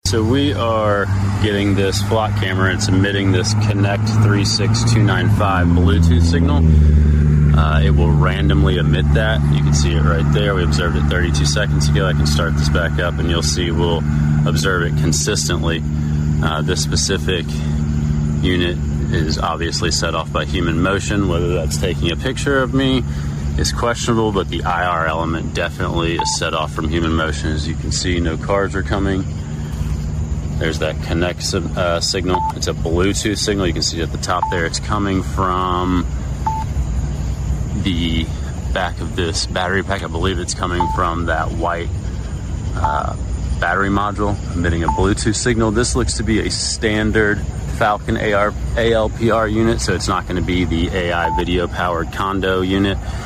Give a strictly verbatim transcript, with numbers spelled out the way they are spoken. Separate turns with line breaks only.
So we are getting this flock camera. It's emitting this Connect three six two nine five Bluetooth signal. Uh, it will randomly emit that. You can see it right there. We observed it thirty-two seconds ago. I can start this back up and you'll see we'll observe it consistently. Uh, this specific unit is obviously set off by human motion. Whether that's taking a picture of me is questionable, but the I R element definitely is set off from human motion. As you can see, no cars are coming. There's that Connect uh, signal. It's a Bluetooth signal. You can see at the top there, it's coming from the back of this battery pack. I believe it's coming from that white uh, battery module, emitting a Bluetooth signal. This looks to be a standard Falcon A R, A L P R unit, so it's not going to be the A I video powered Kondo unit.